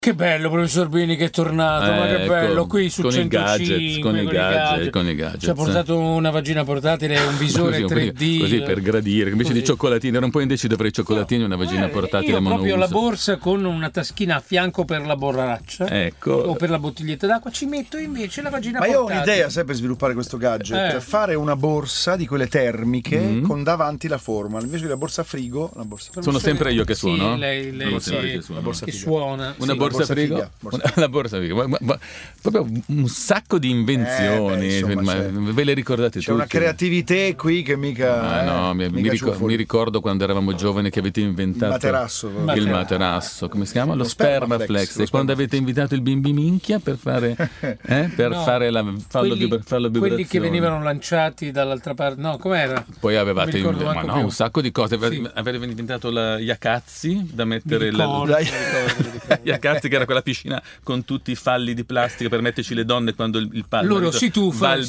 Che bello, professor Bini, che è tornato, ma che bello, qui su con 105, con i gadget. Ci ha portato una vagina portatile e un visore 3D. Così per gradire, invece di cioccolatini, ero un po' indeciso tra i cioccolatini e una vagina portatile io monouso. proprio la borsa con una taschina a fianco per la borraccia, ecco, o per la bottiglietta d'acqua, ci metto invece la vagina portatile. Ma io ho un'idea sempre per sviluppare questo gadget, fare una borsa di quelle termiche con davanti la forma, invece della borsa frigo, la borsa sono sempre io che suono. Sì, lei la borsa che suona. Una borsa frigo, la borsa frigo, ma proprio un sacco di invenzioni, ve le ricordate tutte? C'è una creatività qui che mica mi ricordo quando eravamo giovani che avete inventato il materasso, come si chiama? Lo Spermaflex. E quando avete invitato il bimbi minchia per fare fare la fallo vibrazione, quelli che venivano lanciati dall'altra parte, no, com'era? Poi avevate un sacco di cose. Avete inventato la Iacazzi da mettere Iacazzi, che era quella piscina con tutti i falli di plastica per metterci le donne quando il pallo loro si tuffano,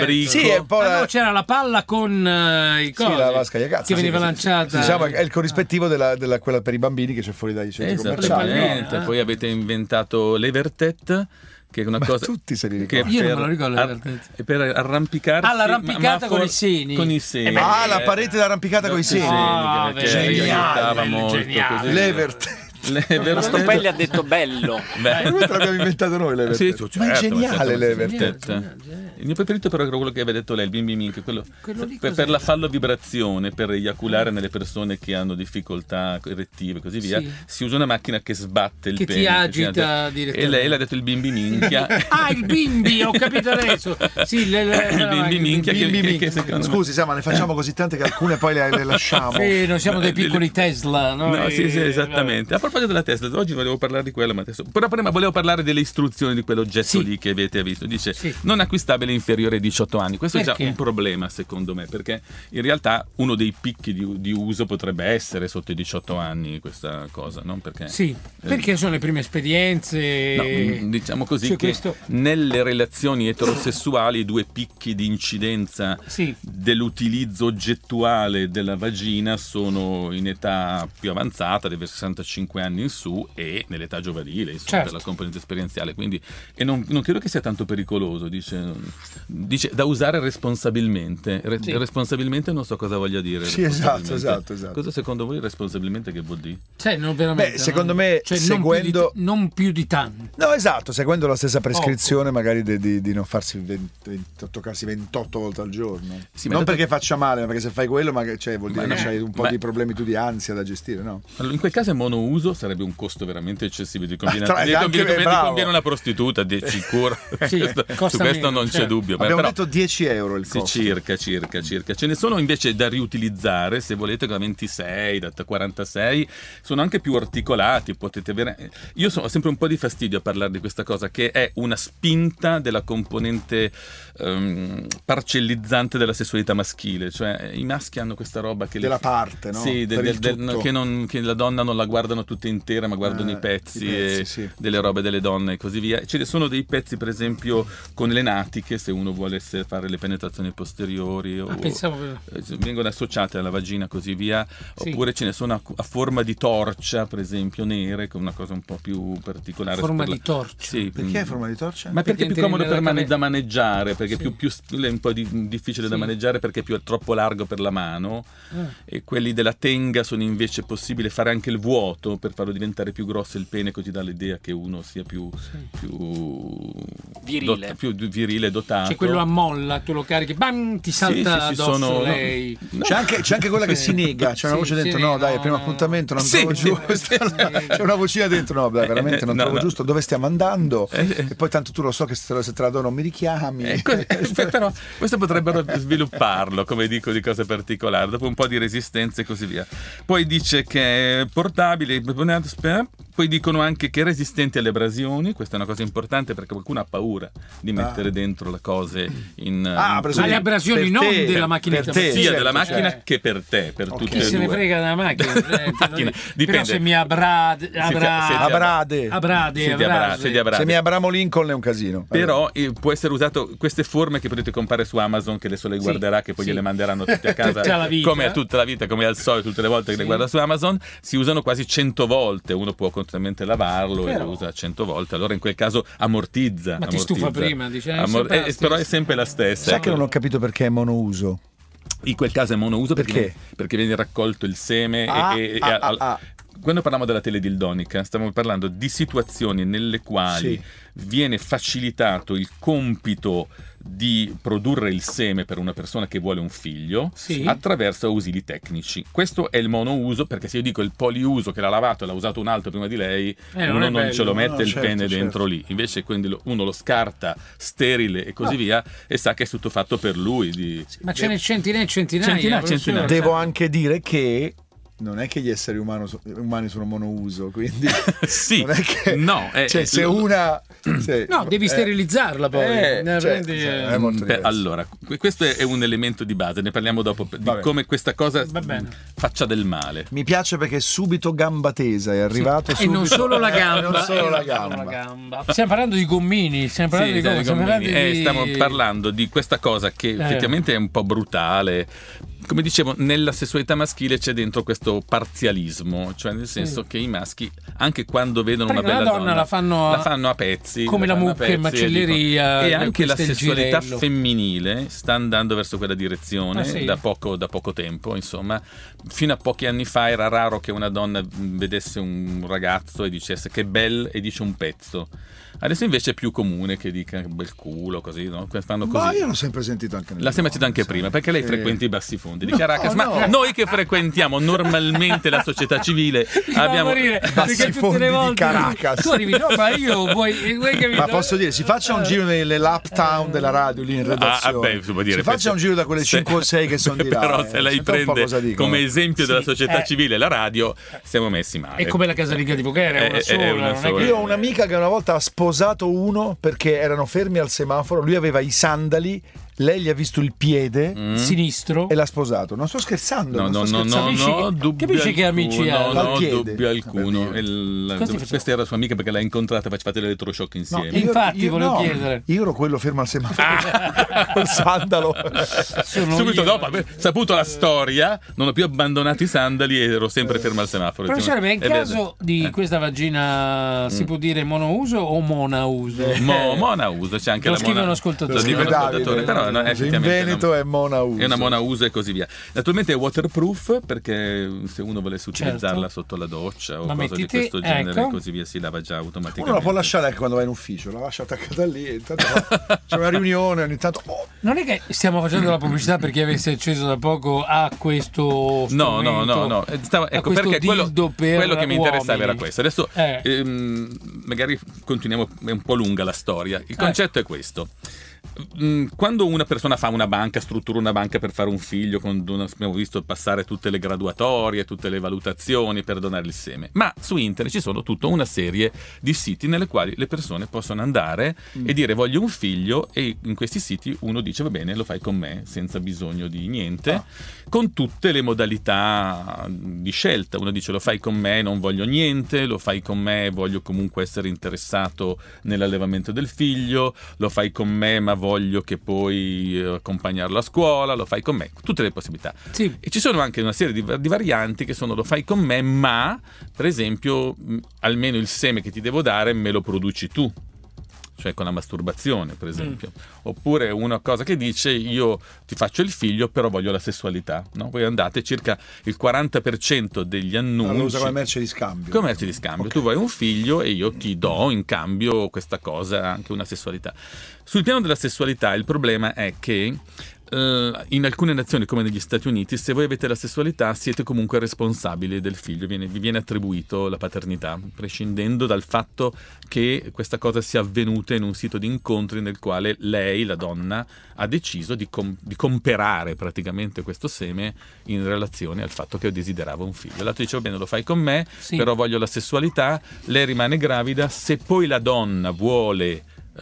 c'era la palla con i cosi, la vasca Iacazzi, che veniva lanciata, diciamo, è il corrispettivo della quella per i bambini che c'è fuori dai centri commerciali. Poi avete inventato l'Evertet, che è una cosa tutti se li ricordano. Io non me lo ricordo per arrampicarsi, l'arrampicata con i seni, la parete d'arrampicata con i seni, che aiutava molto. L'Evertet. Stopelli ha detto bello. Questo l'abbiamo inventato noi, l'Evertet. Ma è geniale l'Evertet. Il mio preferito però era quello che aveva detto lei, il bimbi minchia, quello per la fallo vibrazione, per eiaculare nelle persone che hanno difficoltà erettive e così via, si usa una macchina che sbatte il pene, ti agita direttamente. E lei l'ha detto il bimbi minchia. Il bimbi, ho capito adesso. Sì, il bimbi minchia che secondo me... Scusi, ma ne facciamo così tante che alcune poi le lasciamo. Sì, noi siamo dei piccoli Tesla, no? No, sì, esattamente. A proposito della Tesla, oggi volevo parlare di quello, ma adesso però prima volevo parlare delle istruzioni di quell'oggetto lì che avete visto. Dice non acquistabile inferiore ai 18 anni. Questo è già un problema secondo me, perché in realtà uno dei picchi di uso potrebbe essere sotto i 18 anni questa cosa, no? Perché perché sono le prime esperienze. No, diciamo così che nelle relazioni eterosessuali i due picchi di incidenza dell'utilizzo oggettuale della vagina sono in età più avanzata, dei 65 anni in su, e nell'età giovanile, insomma, per la componente esperienziale. Quindi, e non credo che sia tanto pericoloso, dice da usare responsabilmente. Responsabilmente non so cosa voglia dire. Sì, esatto. Cosa secondo voi responsabilmente che vuol dire? Non veramente. Secondo me, seguendo non più di tanto. No, esatto, seguendo la stessa prescrizione magari di non farsi toccarsi 28 volte al giorno. Sì, non perché faccia male, ma perché se fai quello vuol dire che hai un po' di problemi tu di ansia da gestire, no? Allora, in quel caso è monouso, sarebbe un costo veramente eccessivo. Ti conviene una prostituta, di sicuro. Su questo non c'è dubbio. Abbiamo detto 10 euro il costo. Circa. Ce ne sono invece da riutilizzare, se volete, da 26, da 46. Sono anche più articolati, potete avere. Io ho sempre un po' di fastidio a parlare di questa cosa, che è una spinta della componente parcellizzante della sessualità maschile. Cioè i maschi hanno questa roba che della parte, no? Sì, che la donna non la guardano tutta intera, ma guardano i pezzi delle robe delle donne e così via. Ce ne sono dei pezzi, per esempio, con le natiche, se uno vuole fare le penetrazioni posteriori, vengono associate alla vagina, così via. Oppure ce ne sono a forma di torcia, per esempio, nere, con una cosa un po' più particolare. Forma di torcia? Sì. Perché è forma di torcia? Ma perché è più comodo da maneggiare, perché più è un po' difficile da maneggiare, perché è troppo largo per la mano. E quelli della tenga sono invece possibile fare anche il vuoto per farlo diventare più grosso il pene, così dà l'idea che uno sia più virile, più virile, dotato. C'è quello a molla, tu lo carichi, bam, ti salta addosso lei. No. C'è anche quella che si nega, c'è una voce dentro, no dai, al primo appuntamento non trovo giusto. C'è una vocina dentro, no dai, veramente non trovo giusto, dove stiamo andando? E poi tanto tu lo so che se te la do non mi richiami. Però questo potrebbero svilupparlo, come dico, di cose particolari, dopo un po' di resistenza e così via. Poi dice che è portabile, poi dicono anche che è resistente alle abrasioni. Questa è una cosa importante, perché qualcuno ha paura di mettere dentro le cose alle abrasioni non della macchinetta, sia della macchina che per te, per tutti e due. Chi se ne frega della macchina? Dipende. Però se mi abrade, se mi Abramo Lincoln è un casino. Però può essere usato, queste forme che potete comprare su Amazon, che adesso le guarderà, che poi gliele manderanno tutte a casa come tutta la vita, come al solito, tutte le volte che le guarda su Amazon, si usano quasi 100 100 volte, uno può continuamente lavarlo e lo usa 100 volte, allora in quel caso ammortizza. Ma ti stufa prima, però è sempre la stessa. Sai che non ho capito perché è monouso? In quel caso è monouso perché viene raccolto il seme Quando parliamo della teledildonica stiamo parlando di situazioni nelle quali viene facilitato il compito di produrre il seme per una persona che vuole un figlio attraverso ausili tecnici. Questo è il monouso, perché se io dico il poliuso che l'ha lavato e l'ha usato un altro prima di lei, uno non ce lo mette il pene dentro lì, invece quindi uno lo scarta sterile e così via e sa che è tutto fatto per lui. Ma ce n'è centinaia e centinaia. Devo anche dire che non è che gli esseri umani sono monouso, quindi sì, non è che, no, se una devi sterilizzarla poi. È molto diverso. Allora, questo è un elemento di base, ne parliamo dopo di come questa cosa faccia del male. Mi piace perché subito gamba tesa è arrivato e non solo la gamba, Stiamo parlando di gommini, stiamo parlando di questa cosa che effettivamente è un po' brutale. Come dicevo, nella sessualità maschile c'è dentro questo parzialismo, cioè nel senso che i maschi, anche quando vedono una bella donna, la fanno a pezzi, come la mucca in macelleria, e anche la sessualità femminile sta andando verso quella direzione da poco tempo. Insomma, fino a pochi anni fa era raro che una donna vedesse un ragazzo e dicesse che bel, e dice un pezzo. Adesso invece è più comune che dica bel culo, così, no? Fanno così. Ma io l'ho sempre sentito anche l'ha sempre sentito anche prima, perché lei frequenta i bassi fondi di Caracas, ma noi che frequentiamo normalmente la società civile abbiamo bassi fondi di Caracas. Tu arrivi, ma io vuoi capire? Ma posso dire, si faccia un giro nell'uptown della radio lì in redazione. Si faccia un giro da quelle 5 o 6 che sono di là. Però se lei prende come esempio della società civile la radio, siamo messi male. È come la casalinga di Voghera, è una sola. Io ho un'amica che una volta ha sposato uno perché erano fermi al semaforo, lui aveva i sandali, lei gli ha visto il piede sinistro e l'ha sposato. Non sto scherzando. No, capisci che amici ha? No, dubbio alcuno. Questa era sua amica perché l'ha incontrata, fate l'elettroshock insieme. Infatti volevo chiedere. Io ero quello fermo al semaforo col sandalo. Subito dopo aver saputo la storia, non ho più abbandonato i sandali e ero sempre fermo al semaforo. Professore, ma in caso di questa vagina si può dire monouso o monauso? Monauso, c'è anche lo scrivono ascoltatori. Però in Veneto è monauso. È una monauso e così via. Naturalmente è waterproof, perché se uno volesse utilizzarla sotto la doccia o cose di questo genere e così via, si lava già automaticamente. Uno la può lasciare anche quando vai in ufficio, la lascia attaccata lì, intanto c'è una riunione, ogni tanto Non è che stiamo facendo la pubblicità per chi avesse acceso da poco a questo strumento. No. Ecco, perché quello che mi interessava era questo. Adesso magari continuiamo, è un po' lunga la storia. Il concetto è questo. Quando una persona fa una banca, struttura una banca per fare un figlio, abbiamo visto passare tutte le graduatorie, tutte le valutazioni per donare il seme, ma su internet ci sono tutta una serie di siti nelle quali le persone possono andare e dire voglio un figlio, e in questi siti uno dice va bene, lo fai con me senza bisogno di niente, con tutte le modalità di scelta. Uno dice lo fai con me, non voglio niente, lo fai con me, voglio comunque essere interessato nell'allevamento del figlio, lo fai con me ma voglio che poi accompagnarlo a scuola, lo fai con me, tutte le possibilità. E ci sono anche una serie di varianti che sono lo fai con me, ma per esempio almeno il seme che ti devo dare me lo produci tu, cioè con la masturbazione per esempio. Oppure una cosa che dice io ti faccio il figlio però voglio la sessualità, no? Voi andate, circa il 40% degli annunci lo usa come merce di scambio. Okay. Tu vuoi un figlio e io ti do in cambio questa cosa, anche una sessualità. Sul piano della sessualità il problema è che in alcune nazioni come negli Stati Uniti, se voi avete la sessualità siete comunque responsabili del figlio, vi viene attribuito la paternità, prescindendo dal fatto che questa cosa sia avvenuta in un sito di incontri nel quale lei, la donna, ha deciso di comperare praticamente questo seme in relazione al fatto che desiderava un figlio. L'altro dice va bene, lo fai con me, però voglio la sessualità, lei rimane gravida, se poi la donna vuole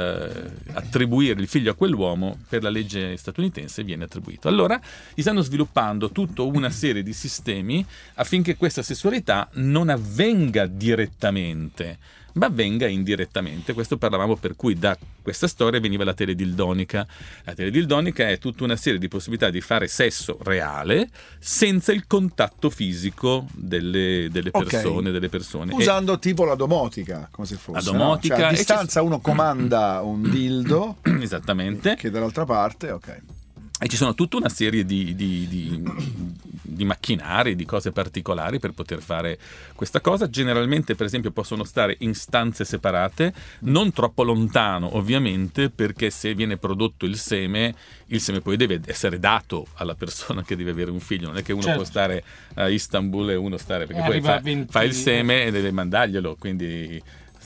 attribuire il figlio a quell'uomo, per la legge statunitense viene attribuito. Allora si stanno sviluppando tutta una serie di sistemi affinché questa sessualità non avvenga direttamente ma avvenga indirettamente. Questo parlavamo, per cui da questa storia veniva la teledildonica. La teledildonica è tutta una serie di possibilità di fare sesso reale senza il contatto fisico delle persone. Usando tipo la domotica, come se fosse. La domotica. Cioè, a distanza uno comanda un dildo. Esattamente. Che dall'altra parte, ok. E ci sono tutta una serie di macchinari, di cose particolari per poter fare questa cosa. Generalmente, per esempio, possono stare in stanze separate, non troppo lontano ovviamente, perché se viene prodotto il seme poi deve essere dato alla persona che deve avere un figlio. Non è che uno può stare a Istanbul e uno stare, perché poi fa il seme e deve mandarglielo, quindi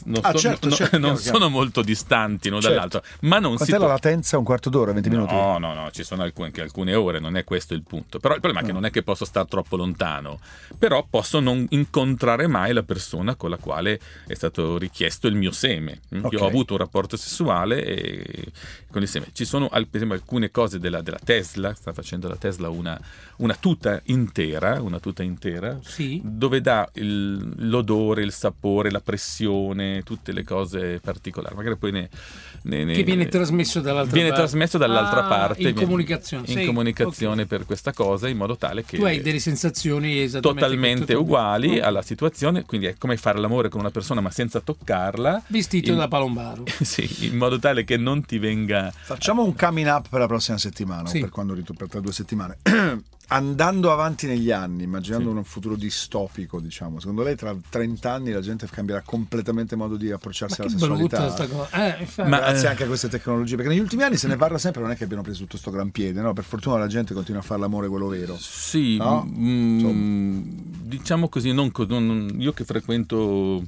non sono molto distanti l'uno dall'altro, ma non quant'è la latenza? Un quarto d'ora, 20 minuti? No, ci sono anche alcune ore, non è questo il punto. Però il problema è che non è che posso stare troppo lontano, però posso non incontrare mai la persona con la quale è stato richiesto il mio seme. Io ho avuto un rapporto sessuale e con il seme. Ci sono per esempio alcune cose della Tesla, sta facendo la Tesla una tuta intera, sì, dove dà l'odore, il sapore, la pressione, tutte le cose particolari. Magari poi che viene trasmesso dall'altra parte in comunicazione per questa cosa, in modo tale che tu hai delle sensazioni esattamente totalmente uguali alla situazione. Quindi è come fare l'amore con una persona ma senza toccarla, vestito da palombaro. Sì, in modo tale che non ti venga. Facciamo un coming up per la prossima settimana, per quando per tra 2 settimane. Andando avanti negli anni, immaginando un futuro distopico, diciamo, secondo lei tra 30 anni la gente cambierà completamente modo di approcciarsi alla sessualità? Grazie anche a queste tecnologie, perché negli ultimi anni se ne parla sempre, non è che abbiano preso tutto sto gran piede, no? Per fortuna la gente continua a fare l'amore quello vero. Sì, no? Diciamo così, io che frequento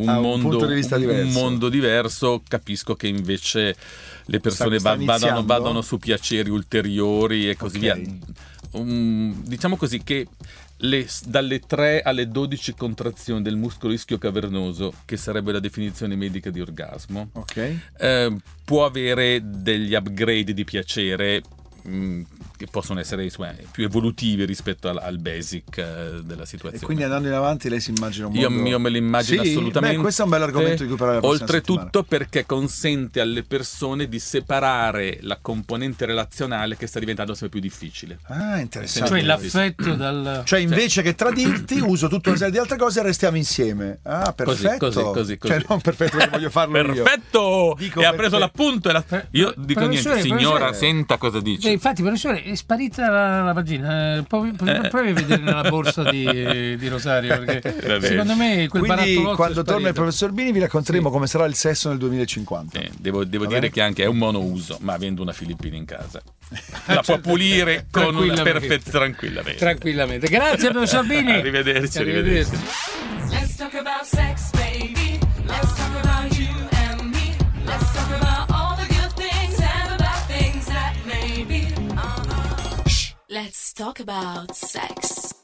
un mondo diverso, capisco che invece le persone vadano su piaceri ulteriori e così via. Diciamo così che dalle 3 alle 12 contrazioni del muscolo ischio cavernoso, che sarebbe la definizione medica di orgasmo, può avere degli upgrade di piacere che possono essere più evolutivi rispetto al basic della situazione. E quindi andando in avanti lei si immagina un mondo... Io me lo immagino assolutamente. Questo è un bel argomento di cui parlare la prossima oltretutto settimana. Perché consente alle persone di separare la componente relazionale, che sta diventando sempre più difficile. Interessante. Cioè l'affetto dal... Cioè invece che tradirti uso tutta una serie di altre cose e restiamo insieme. Perfetto. Così. Cioè non perfetto, che voglio farlo perfetto! Io. E ha preso l'appunto io dico niente. Signora, senta cosa dice. Infatti, professore, è sparita la vagina. Provi a vedere nella borsa di Rosario, perché secondo me quel barattolotto. Quando torna il professor Bini vi racconteremo come sarà il sesso nel 2050. Devo dire che anche è un monouso, ma avendo una Filippina in casa la può pulire con una tranquillamente. Grazie professor Bini. Arrivederci. Let's talk about sex, baby. Let's talk about you and me. Let's talk about all the good things and the bad things that may be. Let's talk about sex.